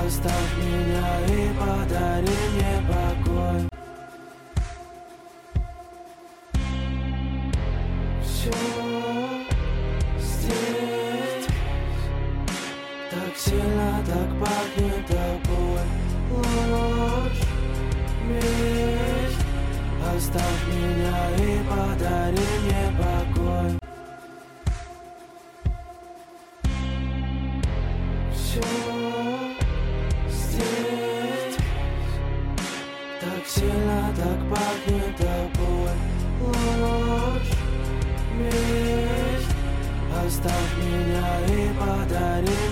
Оставь меня и подари мне покой. Все здесь так сильно, так пахнет тобой. Ложь, месть. Оставь меня и подари мне покой. Все здесь так сильно, так пахнет тобой. Ложь, месть. Оставь меня и подари